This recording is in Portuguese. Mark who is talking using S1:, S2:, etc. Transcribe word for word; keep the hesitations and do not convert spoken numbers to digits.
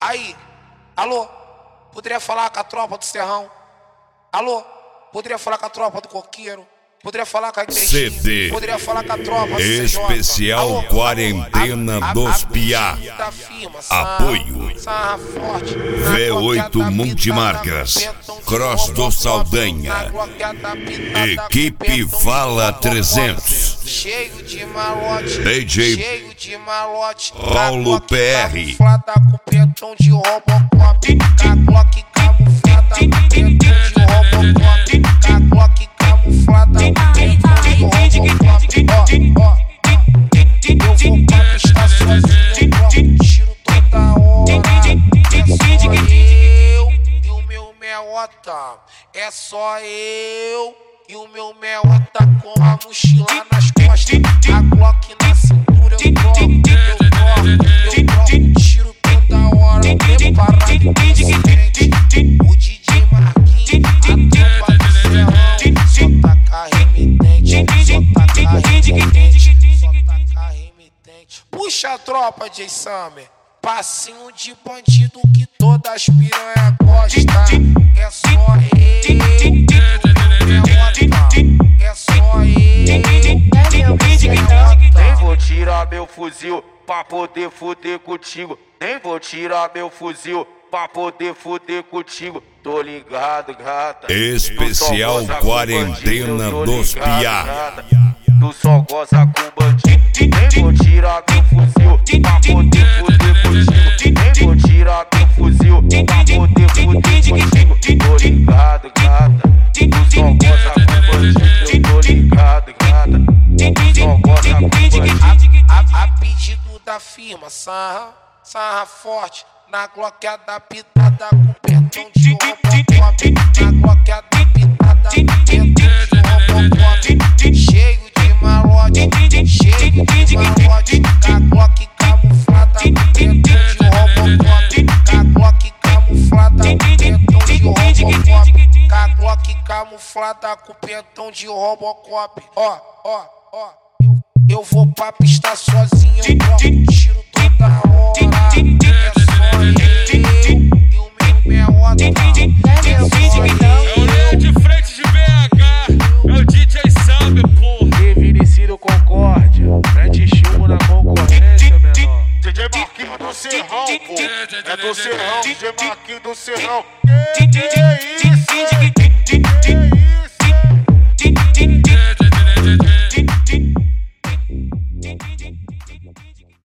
S1: Aí, alô, poderia falar com a tropa do Serrão? Alô, poderia falar com a tropa do Coqueiro? Poderia falar com a
S2: C D.
S1: Poderia falar com a tropa do
S2: Especial
S1: Alô,
S2: Quarentena
S1: a, a,
S2: dos
S1: a,
S2: Piá.
S1: da firma, sarra,
S2: Apoio
S1: sarra forte,
S2: V oito Multimarcas, Cross do Saldanha, Equipe Vala trezentos,
S1: cheio de malote,
S2: D J
S1: cheio de malote,
S2: Paulo P R,
S1: camuflada com pentão de Robocop, Caglock camuflada com pentão de Robocop, Caglock camuflada com pentão de Robocop. Ó, ó, eu vou pra pista sozinho, troco tiro toda hora. É só eu e o meu meota, é só eu e o meu meota com a mochila nas costas, a Glock na cintura. Eu troco, eu troco, eu troco tiro toda hora, preparado e consciente. O D J Marquinhos, a tropa do Serrão, só taca remitente, só taca remitente, só taca remitente. Puxa a tropa, J Summer, passinho de bandido que todas as piranha gostam. É só eu, é só eu.
S3: Nem vou tirar meu fuzil pra poder fuder contigo. Nem vou tirar meu fuzil pra poder fuder contigo. Tô ligado, gata.
S2: Especial Quarentena dos Piá.
S3: Tu só goza com bandido. Nem vou tirar meu fuzil pra poder fuder contigo. Nem vou tirar meu fuzil pra poder fuder contigo. Tô ligado, gata. Tu só goza com bandido. Eu tô ligado, gata. Tu só goza com bandido.
S1: A, a, a pedido da firma, sarra, sarra forte, na Glock adaptada com pentão de Robocop, na Glock adaptada com pentão de Robocop, cheio de malote, cheio de malote, na Glock camuflada com pentão de Robocop, na Glock camuflada com pentão de Robocop, na Glock camuflada com pentão de Robocop. Ó, ó, ó, eu, eu vou pra pista sozinho, eu troco tiro toda hora. É só eu e o meu meota, é só eu.
S4: É o Leão de frente de B H, é o D J Summer, porra.
S3: Vinicido Concórdia, mete chumbo na concorrência, menor.
S5: D J Marquinhos do Serrão, pô. É do Serrão, D J Marquinhos do Serrão.
S3: Que que é isso?